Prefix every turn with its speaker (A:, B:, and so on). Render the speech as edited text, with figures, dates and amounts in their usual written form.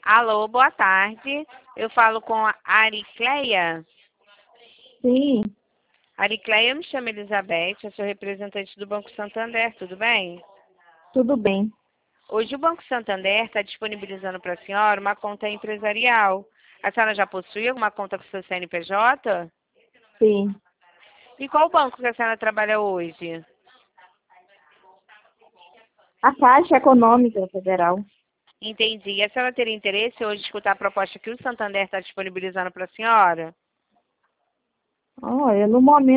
A: Alô, boa tarde. Eu falo com a Aricleia.
B: Sim,
A: Aricleia, eu me chamo Elizabeth, eu sou representante do Banco Santander, tudo bem?
B: tudo bem.
A: Hoje o Banco Santander está disponibilizando para a senhora uma conta empresarial. A senhora já possui alguma conta com seu CNPJ?
B: Sim.
A: E qual banco que a senhora trabalha hoje?
B: A Caixa Econômica Federal.
A: Entendi. E a senhora teria interesse hoje em escutar a proposta que o Santander está disponibilizando para a senhora?
B: Olha, no momento